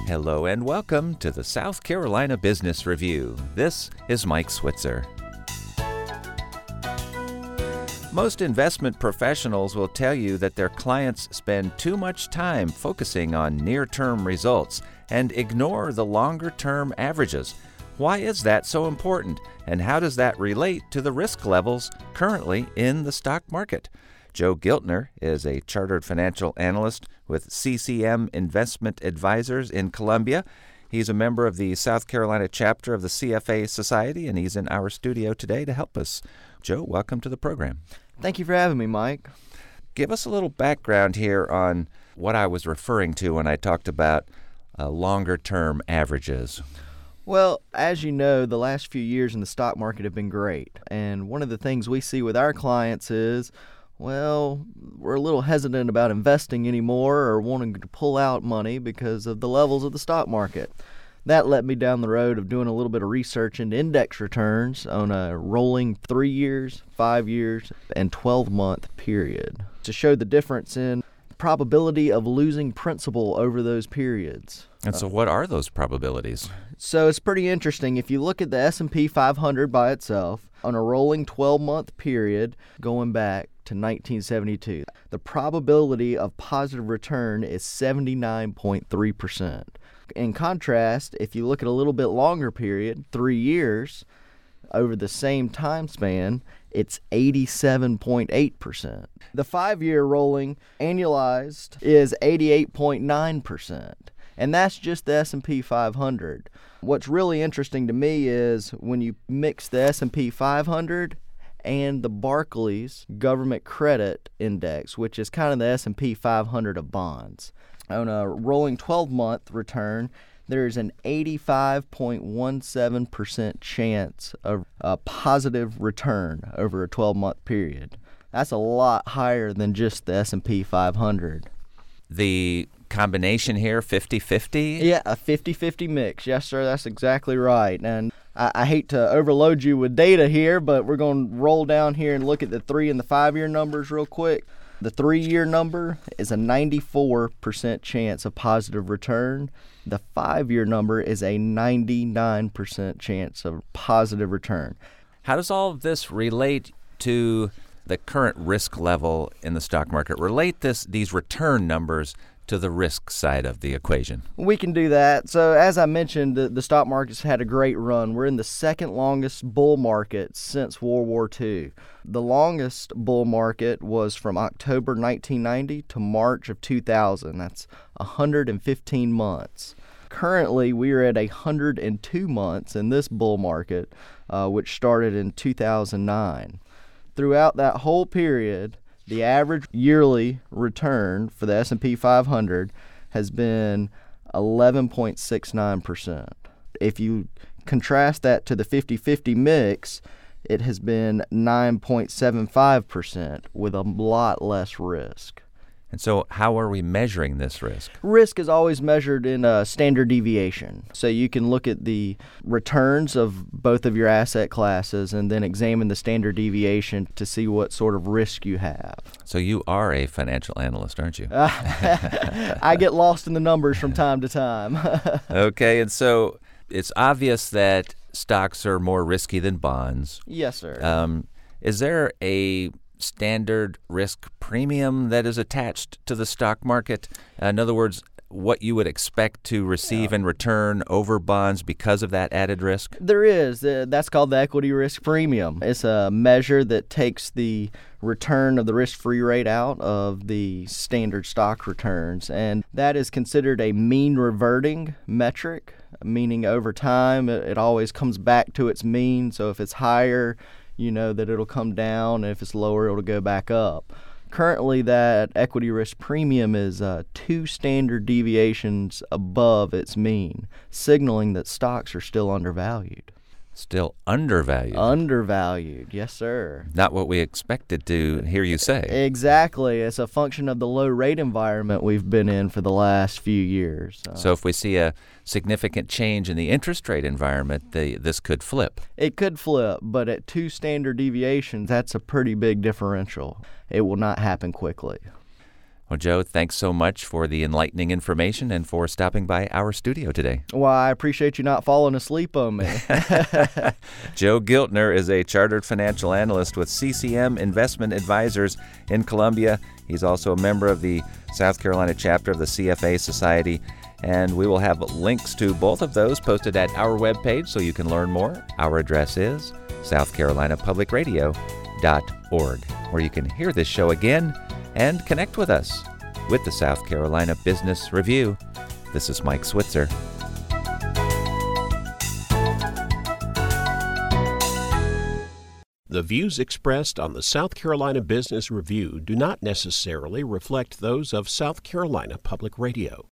Hello and welcome to the South Carolina Business Review. This is Mike Switzer. Most investment professionals will tell you that their clients spend too much time focusing on near-term results and ignore the longer-term averages. Why is that so important, and how does that relate to the risk levels currently in the stock market? Joe Giltner is a chartered financial analyst with CCM Investment Advisors in Columbia. He's a member of the South Carolina chapter of the CFA Society, and he's in our studio today to help us. Joe, welcome to the program. Thank you for having me, Mike. Give us a little background here on what I was referring to when I talked about longer-term averages. Well, as you know, the last few years in the stock market have been great. And one of the things we see with our clients is, well, we're a little hesitant about investing anymore or wanting to pull out money because of the levels of the stock market. That led me down the road of doing a little bit of research into index returns on a rolling 3 years, 5 years, and 12-month period to show the difference in probability of losing principal over those periods. And so what are those probabilities? So it's pretty interesting. If you look at the S&P 500 by itself on a rolling 12-month period going back to 1972, the probability of positive return is 79.3%. In contrast, if you look at a little bit longer period, 3 years, over the same time span, it's 87.8%. The 5-year rolling annualized is 88.9%. And that's just the S&P 500. What's really interesting to me is when you mix the S&P 500 and the Barclays Government Credit Index, which is kind of the S&P 500 of bonds. On a rolling 12-month return, there's an 85.17% chance of a positive return over a 12-month period. That's a lot higher than just the S&P 500. The combination here, 50-50? Yeah, a 50-50 mix. Yes, sir, that's exactly right. And I hate to overload you with data here, but we're going to roll down here and look at the 3 and the 5-year numbers real quick. The 3-year number is a 94% chance of positive return. The 5-year number is a 99% chance of positive return. How does all of this relate to the current risk level in the stock market? Relate these return numbers to the risk side of the equation. We can do that. So as I mentioned, the stock market's had a great run. We're in the second longest bull market since World War II. The longest bull market was from October 1990 to March of 2000. That's 115 months. Currently, we are at 102 months in this bull market, which started in 2009. Throughout that whole period, the average yearly return for the S&P 500 has been 11.69%. If you contrast that to the 50-50 mix, it has been 9.75% with a lot less risk. And so how are we measuring this risk? Risk is always measured in a standard deviation. So you can look at the returns of both of your asset classes and then examine the standard deviation to see what sort of risk you have. So you are a financial analyst, aren't you? I get lost in the numbers from time to time. Okay, and so it's obvious that stocks are more risky than bonds. Yes, sir. Is there a standard risk premium that is attached to the stock market? In other words, what you would expect to receive in return over bonds because of that added risk? There is. That's called the equity risk premium. It's a measure that takes the return of the risk-free rate out of the standard stock returns, and that is considered a mean reverting metric, meaning over time it always comes back to its mean. So if it's higher, you know that it'll come down, and if it's lower, it'll go back up. Currently, that equity risk premium is 2 standard deviations above its mean, signaling that stocks are still undervalued. Still undervalued? Undervalued, yes, sir. Not what we expected to hear you say. Exactly. It's a function of the low rate environment we've been in for the last few years. So if we see a significant change in the interest rate environment, this could flip. It could flip, but at 2 standard deviations, that's a pretty big differential. It will not happen quickly. Well, Joe, thanks so much for the enlightening information and for stopping by our studio today. Well, I appreciate you not falling asleep on me. Joe Giltner is a chartered financial analyst with CCM Investment Advisors in Columbia. He's also a member of the South Carolina chapter of the CFA Society, and we will have links to both of those posted at our webpage so you can learn more. Our address is southcarolinapublicradio.org, where you can hear this show again and connect with us. With the South Carolina Business Review, this is Mike Switzer. The views expressed on the South Carolina Business Review do not necessarily reflect those of South Carolina Public Radio.